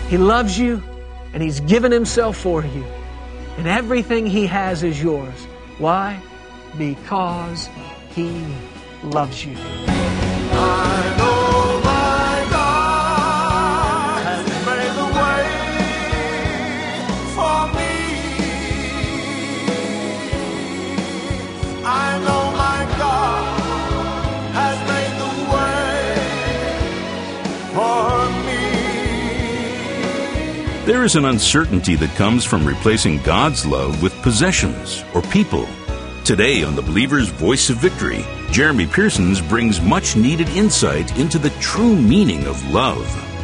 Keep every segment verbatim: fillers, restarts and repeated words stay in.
He loves you, and He's given Himself for you. And everything He has is yours. Why? Because He loves you. I know my God has made the way for me. I know my God has made the way for me. There is an uncertainty that comes from replacing God's love with possessions or people. Today on the Believer's Voice of Victory, Jeremy Pearsons brings much-needed insight into the true meaning of love.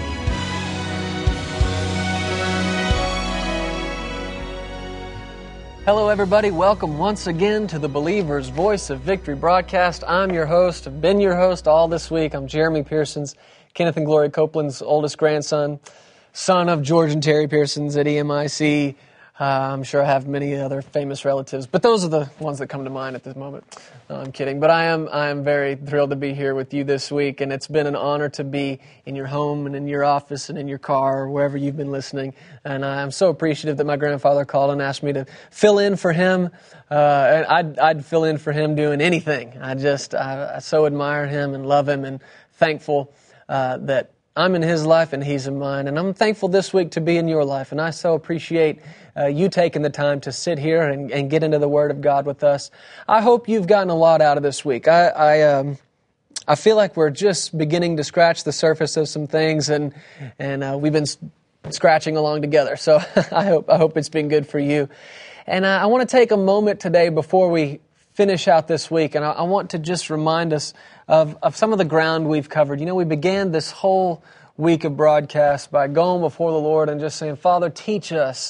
Hello, everybody. Welcome once again to the Believer's Voice of Victory broadcast. I'm your host. I've been your host all this week. I'm Jeremy Pearsons, Kenneth and Gloria Copeland's oldest grandson, son of George and Terry Pearsons at E M I C. Uh, I'm sure I have many other famous relatives, but those are the ones that come to mind at this moment. No, I'm kidding. But I am I am very thrilled to be here with you this week, and it's been an honor to be in your home and in your office and in your car or wherever you've been listening. And I'm so appreciative that my grandfather called and asked me to fill in for him. Uh, and I'd, I'd fill in for him doing anything. I just I, I so admire him and love him and thankful uh, that I'm in his life and he's in mine. And I'm thankful this week to be in your life. And I so appreciate uh, you taking the time to sit here and, and get into the Word of God with us. I hope you've gotten a lot out of this week. I I, um, I feel like we're just beginning to scratch the surface of some things, and and uh, we've been scratching along together. So I hope I hope it's been good for you. And uh, I want to take a moment today before we finish out this week, and I, I want to just remind us of, of some of the ground we've covered. You know, we began this whole week of broadcast by going before the Lord and just saying, Father, teach us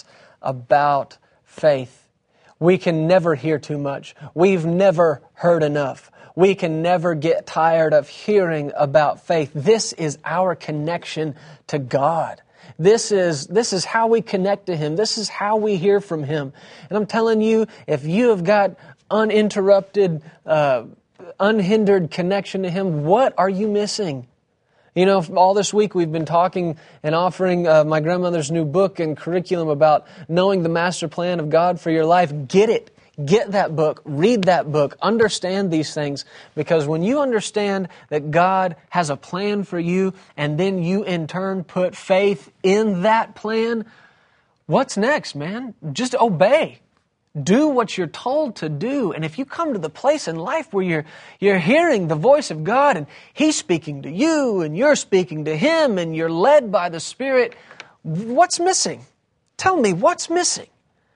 about faith. We can never hear too much. We've never heard enough. We can never get tired of hearing about faith. This is our connection to God. This is this is how we connect to Him. This is how we hear from Him. And I'm telling you, if you have got uninterrupted, uh, unhindered connection to Him, what are you missing? You know, all this week we've been talking and offering uh, my grandmother's new book and curriculum about knowing the master plan of God for your life. Get it. Get that book. Read that book. Understand these things. Because when you understand that God has a plan for you and then you in turn put faith in that plan, what's next, man? Just obey. Do what you're told to do. And if you come to the place in life where you're you're hearing the voice of God and He's speaking to you and you're speaking to Him and you're led by the Spirit, what's missing? Tell me, what's missing?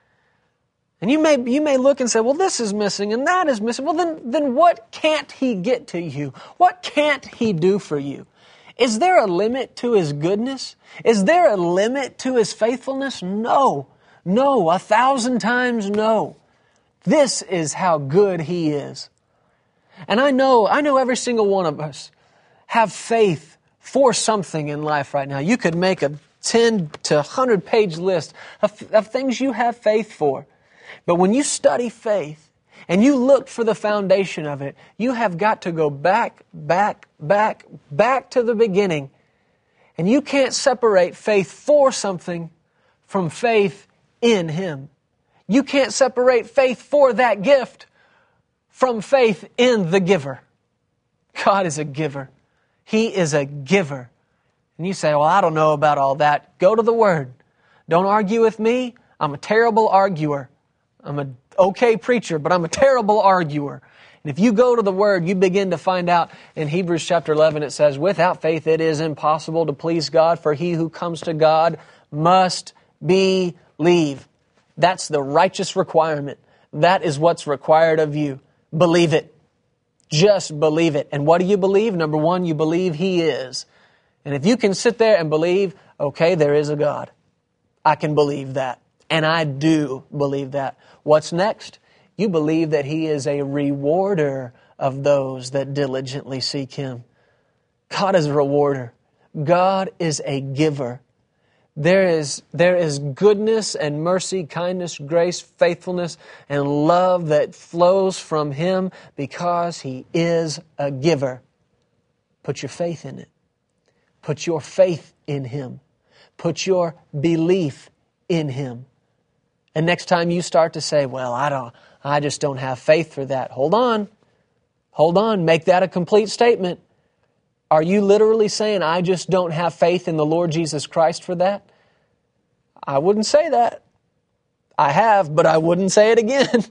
And you may you may look and say, well, this is missing and that is missing. Well, then, then what can't He get to you? What can't He do for you? Is there a limit to His goodness? Is there a limit to His faithfulness? No. No, a thousand times no. This is how good He is. And I know, I know every single one of us have faith for something in life right now. You could make a ten to one hundred page list of, of things you have faith for. But when you study faith and you look for the foundation of it, you have got to go back, back, back, back to the beginning. And you can't separate faith for something from faith in Him. You can't separate faith for that gift from faith in the giver. God is a giver. He is a giver. And you say, well, I don't know about all that. Go to the Word. Don't argue with me. I'm a terrible arguer. I'm an okay preacher, but I'm a terrible arguer. And if you go to the Word, you begin to find out in Hebrews chapter eleven, it says, without faith it is impossible to please God, for he who comes to God must believe. That's the righteous requirement. That is what's required of you. Believe it. Just believe it. And what do you believe? Number one, you believe He is. And if you can sit there and believe, okay, there is a God. I can believe that. And I do believe that. What's next? You believe that He is a rewarder of those that diligently seek Him. God is a rewarder. God is a giver. There is, there is goodness and mercy, kindness, grace, faithfulness, and love that flows from Him because He is a giver. Put your faith in it. Put your faith in Him. Put your belief in Him. And next time you start to say, well, I don't, I just don't have faith for that. Hold on. Hold on. Make that a complete statement. Are you literally saying, I just don't have faith in the Lord Jesus Christ for that? I wouldn't say that. I have, but I wouldn't say it again.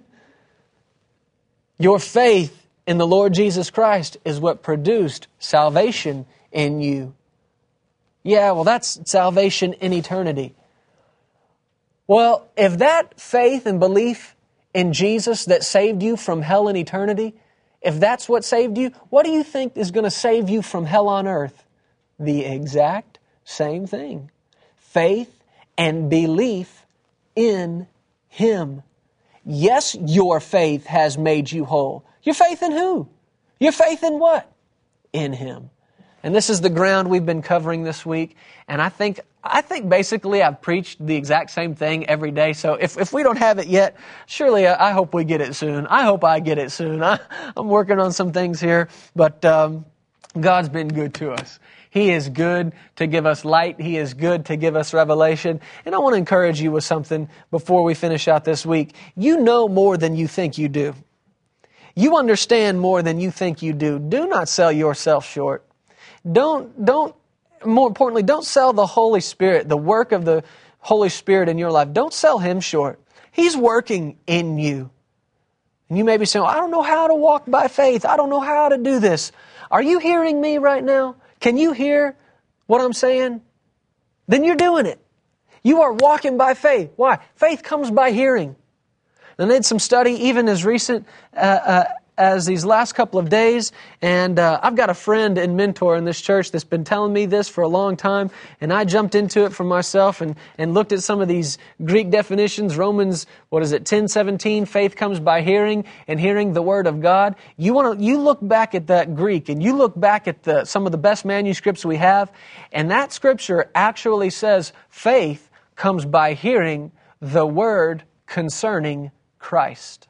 Your faith in the Lord Jesus Christ is what produced salvation in you. Yeah, well, that's salvation in eternity. Well, if that faith and belief in Jesus that saved you from hell in eternity, if that's what saved you, what do you think is going to save you from hell on earth? The exact same thing. Faith and belief in Him. Yes, your faith has made you whole. Your faith in who? Your faith in what? In Him. And this is the ground we've been covering this week. And I think I think basically I've preached the exact same thing every day. So if, if we don't have it yet, surely I, I hope we get it soon. I hope I get it soon. I, I'm working on some things here. But um, God's been good to us. He is good to give us light. He is good to give us revelation. And I want to encourage you with something before we finish out this week. You know more than you think you do. You understand more than you think you do. Do not sell yourself short. Don't, don't, more importantly, don't sell the Holy Spirit, the work of the Holy Spirit in your life. Don't sell Him short. He's working in you. And you may be saying, I don't know how to walk by faith. I don't know how to do this. Are you hearing me right now? Can you hear what I'm saying? Then you're doing it. You are walking by faith. Why? Faith comes by hearing. And I did some study even as recent uh, uh, as these last couple of days. And uh, I've got a friend and mentor in this church that's been telling me this for a long time. And I jumped into it for myself and, and looked at some of these Greek definitions. Romans, what is it, ten seventeen, faith comes by hearing and hearing the Word of God. You want to, you look back at that Greek and you look back at the, some of the best manuscripts we have. And that scripture actually says faith comes by hearing the Word concerning Christ.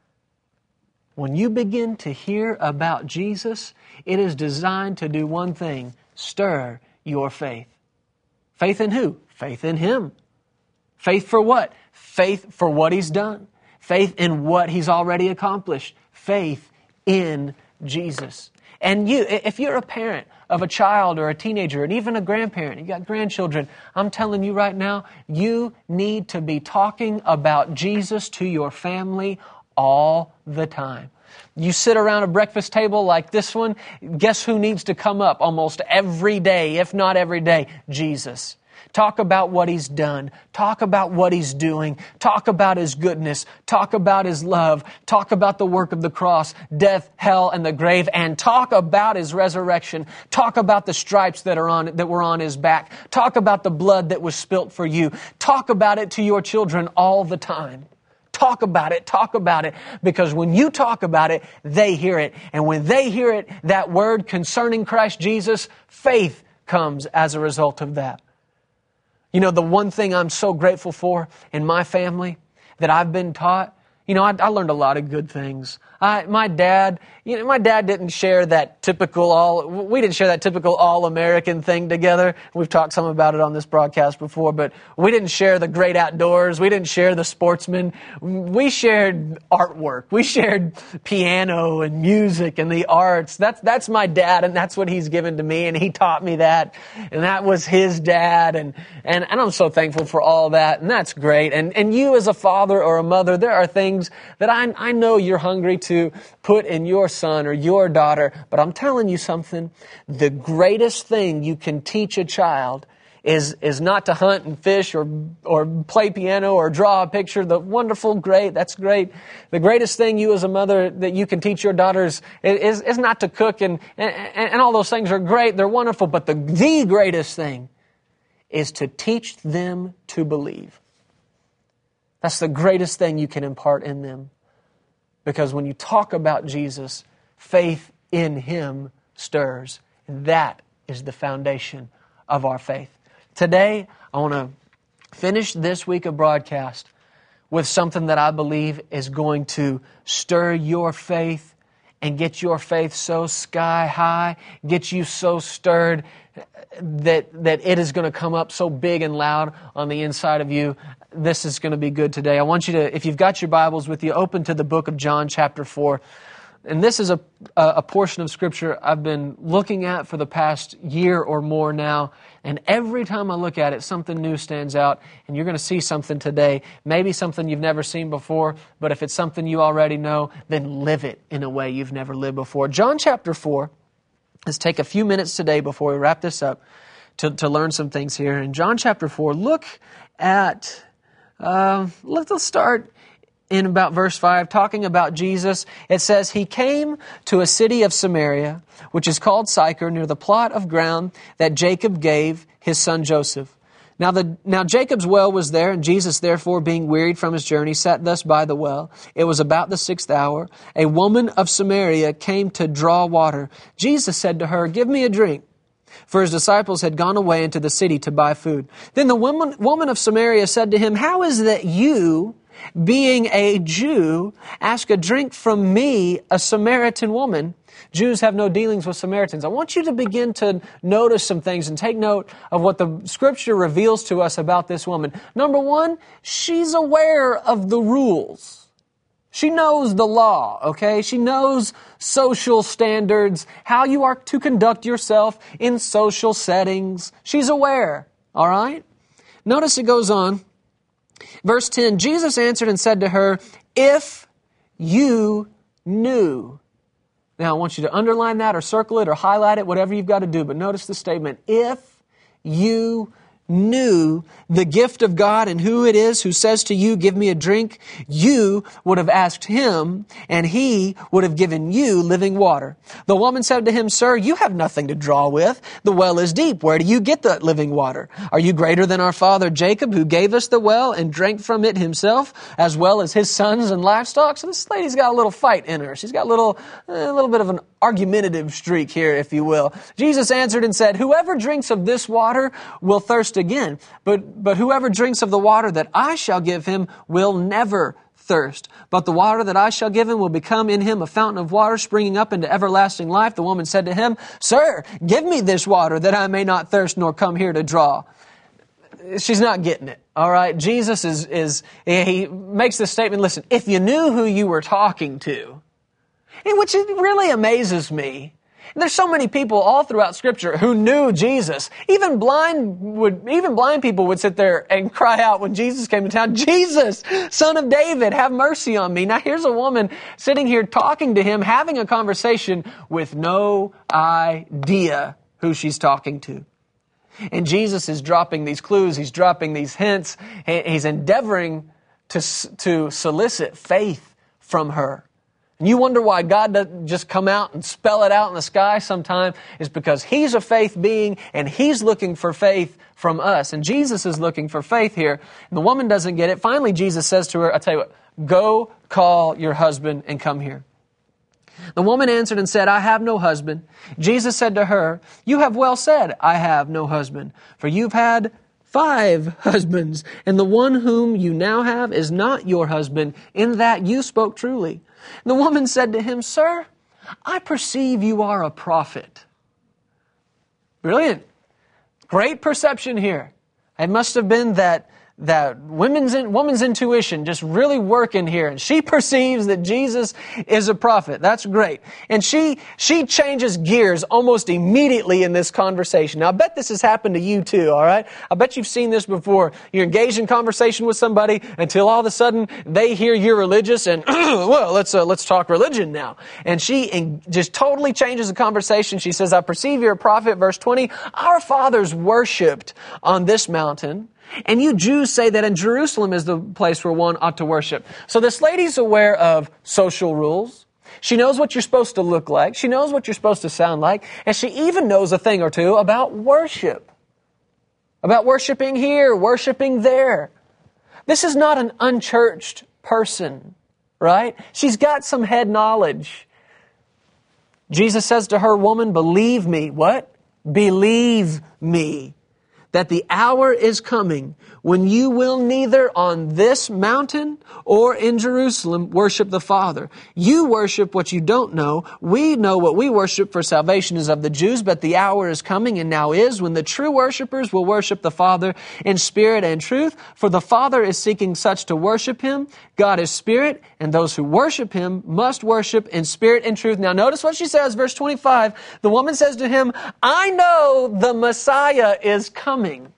When you begin to hear about Jesus, it is designed to do one thing: stir your faith. Faith in who? Faith in Him. Faith for what? Faith for what He's done. Faith in what He's already accomplished. Faith in Jesus. And you, if you're a parent of a child or a teenager and even a grandparent, you got grandchildren, I'm telling you right now, you need to be talking about Jesus to your family all the time. You sit around a breakfast table like this one, guess who needs to come up almost every day, if not every day? Jesus. Talk about what He's done. Talk about what He's doing. Talk about His goodness. Talk about His love. Talk about the work of the cross, death, hell, and the grave. And talk about His resurrection. Talk about the stripes that are on that were on His back. Talk about the blood that was spilt for you. Talk about it to your children all the time. Talk about it, talk about it, because when you talk about it, they hear it. And when they hear it, that word concerning Christ Jesus, faith comes as a result of that. You know, the one thing I'm so grateful for in my family that I've been taught, you know, I, I learned a lot of good things. I, my dad, you know, my dad didn't share that typical all, we didn't share that typical all-American thing together. We've talked some about it on this broadcast before, but we didn't share the great outdoors. We didn't share the sportsmen. We shared artwork. We shared piano and music and the arts. That's, that's my dad, and that's what he's given to me, and he taught me that, and that was his dad, and, and, and I'm so thankful for all that, and that's great. And, and you as a father or a mother, there are things that I, I know you're hungry to to put in your son or your daughter. But I'm telling you something, the greatest thing you can teach a child is, is not to hunt and fish or, or play piano or draw a picture. The wonderful, great, that's great. The greatest thing you as a mother that you can teach your daughters is, is not to cook, and, and, and all those things are great. They're wonderful. But the, the greatest thing is to teach them to believe. That's the greatest thing you can impart in them. Because when you talk about Jesus, faith in Him stirs. And that is the foundation of our faith. Today, I want to finish this week of broadcast with something that I believe is going to stir your faith and get your faith so sky high, get you so stirred that that it is going to come up so big and loud on the inside of you. This is going to be good today. I want you to, if you've got your Bibles with you, open to the book of John chapter four. And this is a, a portion of Scripture I've been looking at for the past year or more now. And every time I look at it, something new stands out. And you're going to see something today. Maybe something you've never seen before. But if it's something you already know, then live it in a way you've never lived before. John chapter four. Let's take a few minutes today before we wrap this up to, to learn some things here. In John chapter four, look at, uh, let's, let's start in about verse five, talking about Jesus. It says, He came to a city of Samaria, which is called Sychar, near the plot of ground that Jacob gave his son Joseph. Now, the, now Jacob's well was there, and Jesus, therefore, being wearied from his journey, sat thus by the well. It was about the sixth hour. A woman of Samaria came to draw water. Jesus said to her, Give me a drink. For his disciples had gone away into the city to buy food. Then the woman, woman of Samaria said to him, How is that you, being a Jew, ask a drink from me, a Samaritan woman? Jews have no dealings with Samaritans. I want you to begin to notice some things and take note of what the Scripture reveals to us about this woman. Number one, she's aware of the rules. She knows the law, okay? She knows social standards, how you are to conduct yourself in social settings. She's aware, all right? Notice it goes on. Verse ten, Jesus answered and said to her, If you knew. Now, I want you to underline that or circle it or highlight it, whatever you've got to do. But notice the statement, if you knew the gift of God and who it is who says to you, Give me a drink, you would have asked him, and he would have given you living water. The woman said to him, Sir, you have nothing to draw with. The well is deep. Where do you get that living water? Are you greater than our father Jacob, who gave us the well and drank from it himself, as well as his sons and livestock? So this lady's got a little fight in her. She's got a little, a little bit of an argumentative streak here, if you will. Jesus answered and said, Whoever drinks of this water will thirst again, but, but whoever drinks of the water that I shall give him will never thirst. But the water that I shall give him will become in him a fountain of water springing up into everlasting life. The woman said to him, Sir, give me this water that I may not thirst nor come here to draw. She's not getting it, all right? Jesus is, is he makes this statement, listen, if you knew who you were talking to, which really amazes me. There's so many people all throughout Scripture who knew Jesus. Even blind would, even blind people would sit there and cry out when Jesus came to town, Jesus, Son of David, have mercy on me. Now here's a woman sitting here talking to him, having a conversation with no idea who she's talking to. And Jesus is dropping these clues, he's dropping these hints, he's endeavoring to, to solicit faith from her. And you wonder why God doesn't just come out and spell it out in the sky sometime. Is because He's a faith being and He's looking for faith from us. And Jesus is looking for faith here. And the woman doesn't get it. Finally, Jesus says to her, I tell you what, go call your husband and come here. The woman answered and said, I have no husband. Jesus said to her, You have well said, I have no husband. For you've had five husbands, and the one whom you now have is not your husband. In that you spoke truly. And the woman said to him, Sir, I perceive you are a prophet. Brilliant. Great perception here. It must have been that that women's in, woman's intuition just really working here. And she perceives that Jesus is a prophet. That's great. And she she changes gears almost immediately in this conversation. Now, I bet this has happened to you too, all right? I bet you've seen this before. You're engaged in conversation with somebody until all of a sudden they hear you're religious and, well, let's uh, let's talk religion now. And she in, just totally changes the conversation. She says, I perceive you're a prophet. Verse twenty, our fathers worshipped on this mountain, and you Jews say that in Jerusalem is the place where one ought to worship. So this lady's aware of social rules. She knows what you're supposed to look like. She knows what you're supposed to sound like. And she even knows a thing or two about worship. About worshiping here, worshiping there. This is not an unchurched person, right? She's got some head knowledge. Jesus says to her, woman, believe me. What? Believe me. that the hour is coming when you will neither on this mountain or in Jerusalem worship the Father. You worship what you don't know. We know what we worship, for salvation is of the Jews, but the hour is coming and now is when the true worshipers will worship the Father in spirit and truth. For the Father is seeking such to worship Him. God is spirit, and those who worship Him must worship in spirit and truth. Now notice what she says, verse twenty-five. The woman says to him, I know the Messiah is coming.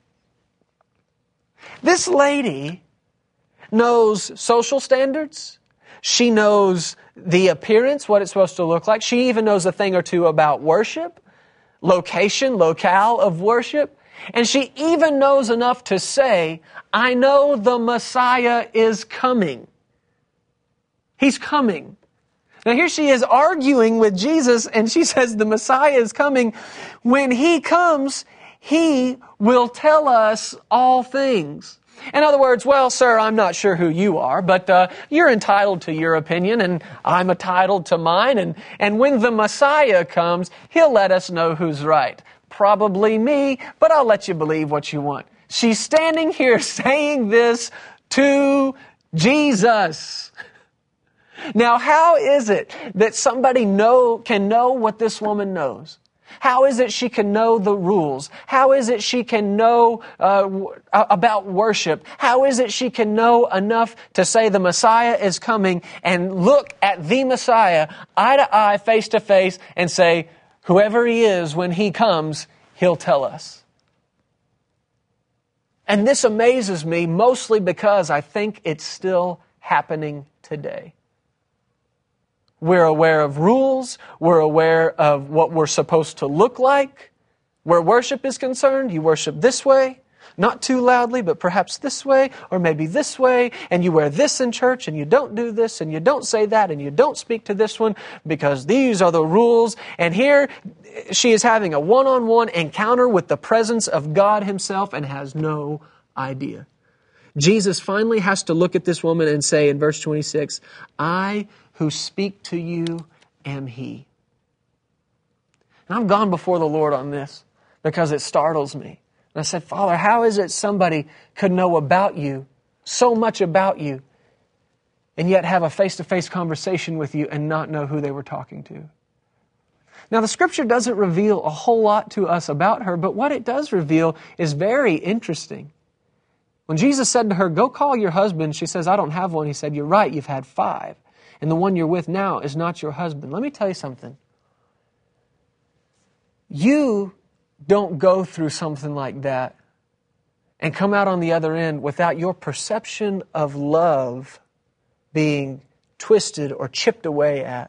This lady knows social standards. She knows the appearance, what it's supposed to look like. She even knows a thing or two about worship, location, locale of worship. And she even knows enough to say, I know the Messiah is coming. He's coming. Now here she is arguing with Jesus, and she says the Messiah is coming. When He comes, He will tell us all things. In other words, well, sir, I'm not sure who you are, but uh, you're entitled to your opinion, and I'm entitled to mine. And, and when the Messiah comes, He'll let us know who's right. Probably me, but I'll let you believe what you want. She's standing here saying this to Jesus. Now, how is it that somebody know can know what this woman knows? How is it she can know the rules? How is it she can know uh, about worship? How is it she can know enough to say the Messiah is coming and look at the Messiah eye to eye, face to face, and say, whoever He is, when He comes, He'll tell us? And this amazes me mostly because I think it's still happening today. We're aware of rules. We're aware of what we're supposed to look like. Where worship is concerned, you worship this way, not too loudly, but perhaps this way, or maybe this way, and you wear this in church, and you don't do this, and you don't say that, and you don't speak to this one, because these are the rules. And here she is having a one-on-one encounter with the presence of God Himself and has no idea. Jesus finally has to look at this woman and say in verse twenty-six, I who speak to you am He. And I've gone before the Lord on this because it startles me. And I said, Father, how is it somebody could know about you, so much about you, and yet have a face-to-face conversation with you and not know who they were talking to? Now, the Scripture doesn't reveal a whole lot to us about her, but what it does reveal is very interesting. When Jesus said to her, go call your husband, she says, I don't have one. He said, you're right, you've had five. And the one you're with now is not your husband. Let me tell you something. You don't go through something like that and come out on the other end without your perception of love being twisted or chipped away at.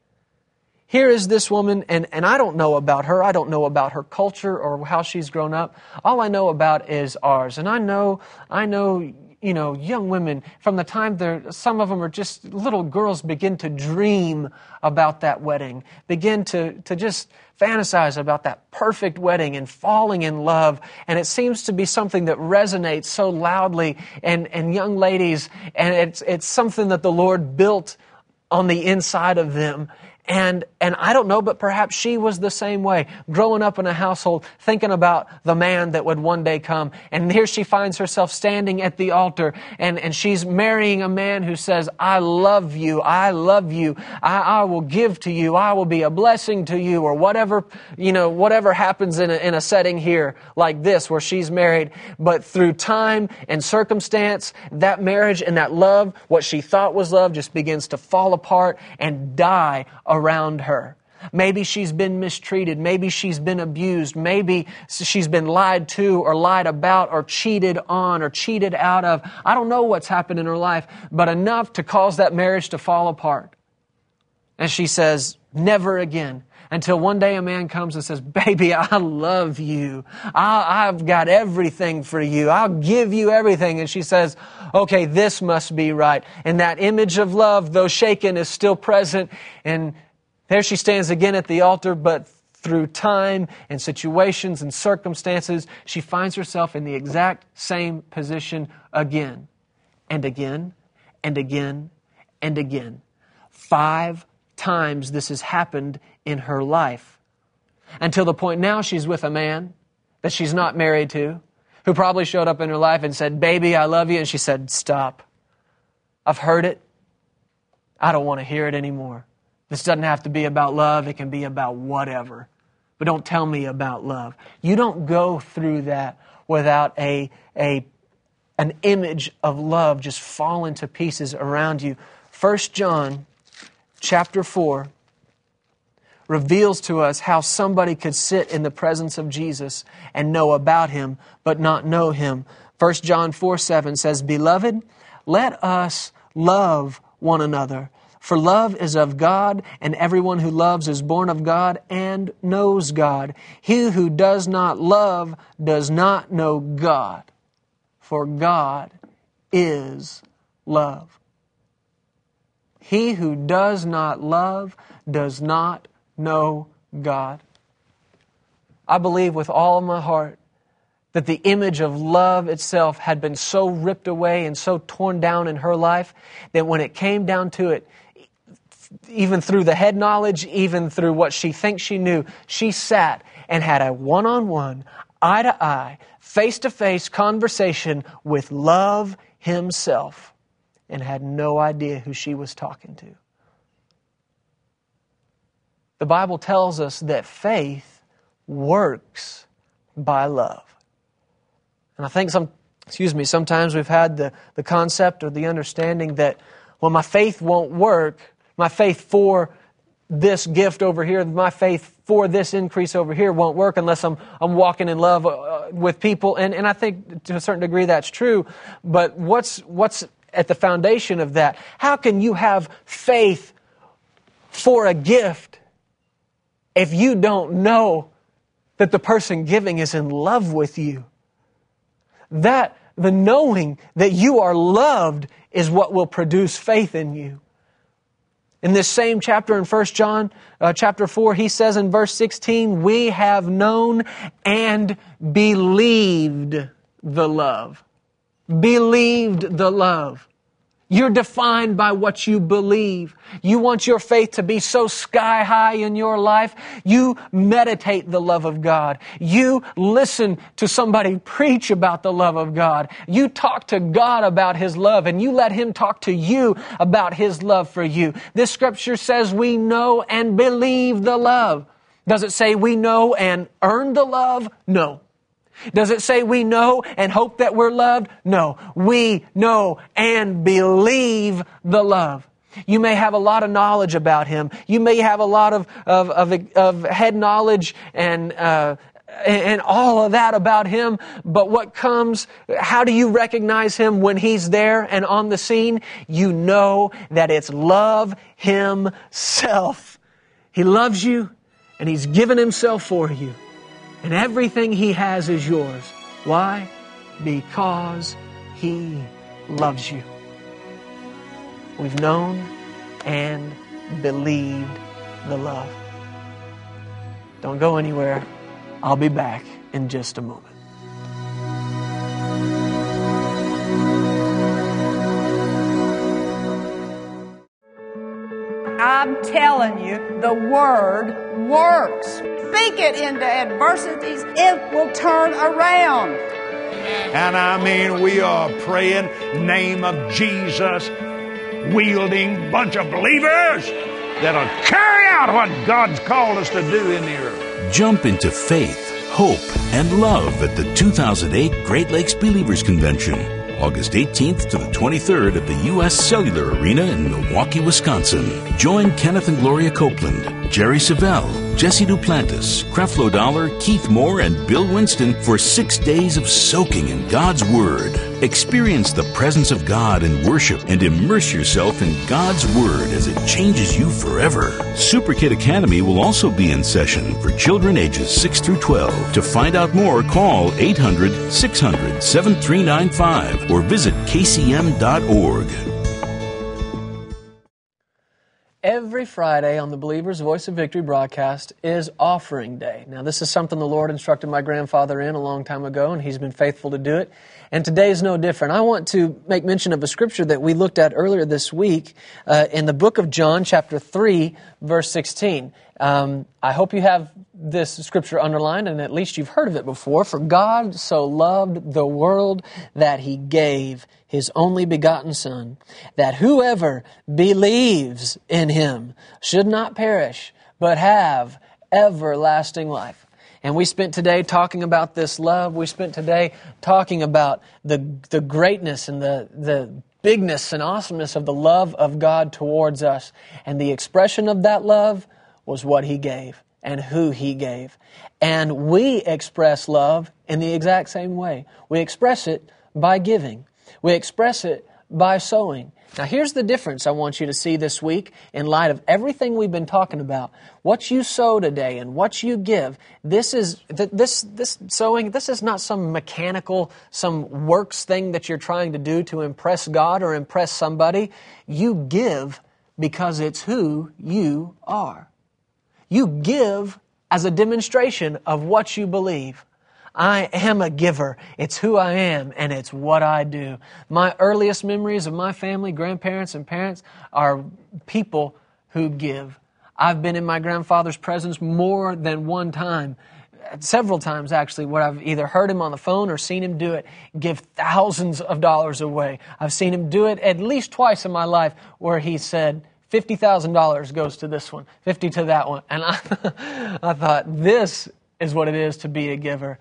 Here is this woman, and, and I don't know about her. I don't know about her culture or how she's grown up. All I know about is ours. And I know, I know, you know, young women, from the time they're, some of them are just little girls, begin to dream about that wedding, begin to, to just fantasize about that perfect wedding and falling in love. And it seems to be something that resonates so loudly. And, and young ladies, and it's, it's something that the Lord built on the inside of them. And and I don't know, but perhaps she was the same way, growing up in a household, thinking about the man that would one day come. And here she finds herself standing at the altar, and, and she's marrying a man who says, I love you, I love you, I, I will give to you, I will be a blessing to you, or whatever, you know, whatever happens in a, in a setting here like this where she's married. But through time and circumstance, that marriage and that love, what she thought was love, just begins to fall apart and die around her. Maybe she's been mistreated. Maybe she's been abused. Maybe she's been lied to or lied about or cheated on or cheated out of. I don't know what's happened in her life, but enough to cause that marriage to fall apart. And she says, never again. Until one day a man comes and says, baby, I love you. I, I've got everything for you. I'll give you everything. And she says, okay, this must be right. And that image of love, though shaken, is still present. And there she stands again at the altar, but through time and situations and circumstances, she finds herself in the exact same position again and again and again and again. Five times this has happened in her life, until the point now she's with a man that she's not married to, who probably showed up in her life and said, "Baby, I love you." And she said, "Stop. I've heard it. I don't want to hear it anymore. This doesn't have to be about love. It can be about whatever. But don't tell me about love." You don't go through that without a, a, an image of love just falling to pieces around you. First John chapter four reveals to us how somebody could sit in the presence of Jesus and know about Him, but not know Him. First John four seven says, "Beloved, let us love one another. For love is of God, and everyone who loves is born of God and knows God. He who does not love does not know God, for God is love." He who does not love does not know God. I believe with all of my heart that the image of love itself had been so ripped away and so torn down in her life that when it came down to it, even through the head knowledge, even through what she thinks she knew, she sat and had a one-on-one, eye-to-eye, face-to-face conversation with love himself and had no idea who she was talking to. The Bible tells us that faith works by love. And I think some, excuse me, sometimes we've had the, the concept or the understanding that, well, my faith won't work. My faith for this gift over here, my faith for this increase over here won't work unless I'm I'm walking in love uh, with people. And and I think to a certain degree that's true. But what's what's at the foundation of that? How can you have faith for a gift if you don't know that the person giving is in love with you? That the knowing that you are loved is what will produce faith in you. In this same chapter in First John uh, chapter four, he says in verse sixteen, "We have known and believed the love." Believed the love. You're defined by what you believe. You want your faith to be so sky high in your life, you meditate the love of God. You listen to somebody preach about the love of God. You talk to God about His love, and you let Him talk to you about His love for you. This scripture says we know and believe the love. Does it say we know and earn the love? No. Does it say we know and hope that we're loved? No. We know and believe the love. You may have a lot of knowledge about Him. You may have a lot of, of, of, of head knowledge and, uh, and all of that about Him. But what comes, how do you recognize Him when He's there and on the scene? You know that it's love Himself. He loves you and He's given Himself for you. And everything He has is yours. Why? Because He loves you. We've known and believed the love. Don't go anywhere. I'll be back in just a moment. I'm telling you, the Word works. Speak it into adversities, it will turn around. And I mean, we are praying name of Jesus, wielding bunch of believers that'll carry out what God's called us to do in the earth. Jump into faith, hope, and love at the two thousand eight Great Lakes Believers Convention, August eighteenth to the twenty-third at the U S Cellular Arena in Milwaukee, Wisconsin. Join Kenneth and Gloria Copeland, Jerry Savelle, Jesse Duplantis, Creflo Dollar, Keith Moore, and Bill Winston for six days of soaking in God's Word. Experience the presence of God in worship and immerse yourself in God's Word as it changes you forever. Super Kid Academy will also be in session for children ages six through twelve. To find out more, call eight hundred, six hundred, seven three nine five or visit k c m dot org. Every Friday on the Believer's Voice of Victory broadcast is Offering Day. Now, this is something the Lord instructed my grandfather in a long time ago, and He's been faithful to do it. And today is no different. I want to make mention of a scripture that we looked at earlier this week uh, in the book of John, chapter three, verse sixteen. Um, I hope you have this scripture underlined, and at least you've heard of it before. For God so loved the world that He gave His only begotten Son, that whoever believes in Him should not perish, but have everlasting life. And we spent today talking about this love. We spent today talking about the the greatness and the the bigness and awesomeness of the love of God towards us. And the expression of that love was what He gave and who He gave. And we express love in the exact same way. We express it by giving. We express it by sowing. Now here's the difference I want you to see this week in light of everything we've been talking about. What you sow today and what you give, this is this this sowing, this is not some mechanical, some works thing that you're trying to do to impress God or impress somebody. You give because it's who you are. You give as a demonstration of what you believe. I am a giver. It's who I am, and it's what I do. My earliest memories of my family, grandparents and parents, are people who give. I've been in my grandfather's presence more than one time, several times actually, where I've either heard him on the phone or seen him do it, give thousands of dollars away. I've seen him do it at least twice in my life where he said, fifty thousand dollars goes to this one, fifty to that one. And I, I thought, this is what it is to be a giver.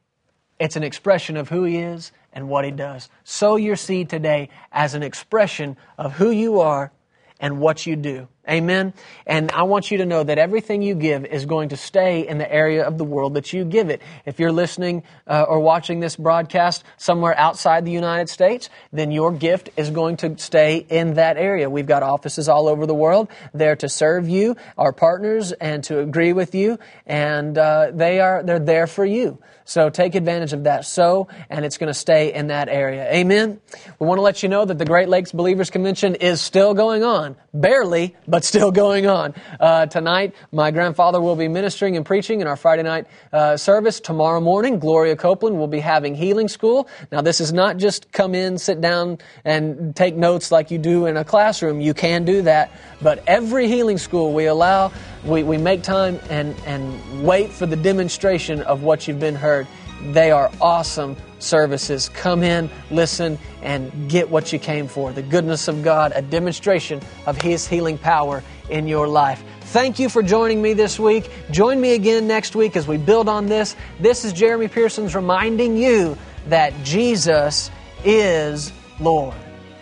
It's an expression of who He is and what He does. Sow your seed today as an expression of who you are and what you do. Amen? And I want you to know that everything you give is going to stay in the area of the world that you give it. If you're listening uh, or watching this broadcast somewhere outside the United States, then your gift is going to stay in that area. We've got offices all over the world there to serve you, our partners, and to agree with you, and uh, they are they're there for you. So take advantage of that sow, and it's going to stay in that area. Amen? We want to let you know that the Great Lakes Believers Convention is still going on. Barely, but still going on. Uh, tonight, my grandfather will be ministering and preaching in our Friday night uh, service. Tomorrow morning, Gloria Copeland will be having healing school. Now, this is not just come in, sit down, and take notes like you do in a classroom. You can do that. But every healing school we allow, we, we make time and, and wait for the demonstration of what you've been heard. They are awesome services. Come in, listen, and get what you came for. The goodness of God, a demonstration of His healing power in your life. Thank you for joining me this week. Join me again next week as we build on this. This is Jeremy Pearsons reminding you that Jesus is Lord.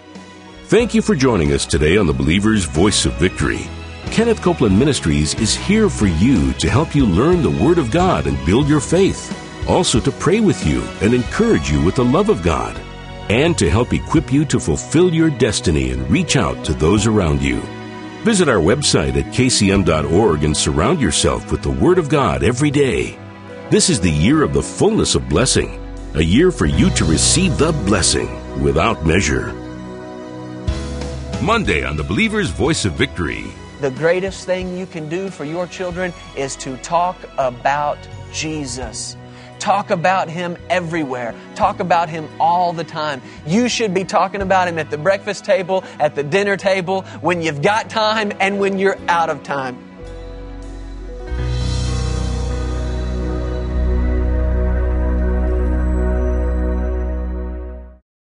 Thank you for joining us today on the Believer's Voice of Victory. Kenneth Copeland Ministries is here for you to help you learn the Word of God and build your faith. Also to pray with you and encourage you with the love of God, and to help equip you to fulfill your destiny and reach out to those around you. Visit our website at k c m dot org and surround yourself with the Word of God every day. This is the year of the fullness of blessing, a year for you to receive the blessing without measure. Monday on the Believer's Voice of Victory. The greatest thing you can do for your children is to talk about Jesus. Talk about Him everywhere. Talk about Him all the time. You should be talking about Him at the breakfast table, at the dinner table, when you've got time and when you're out of time.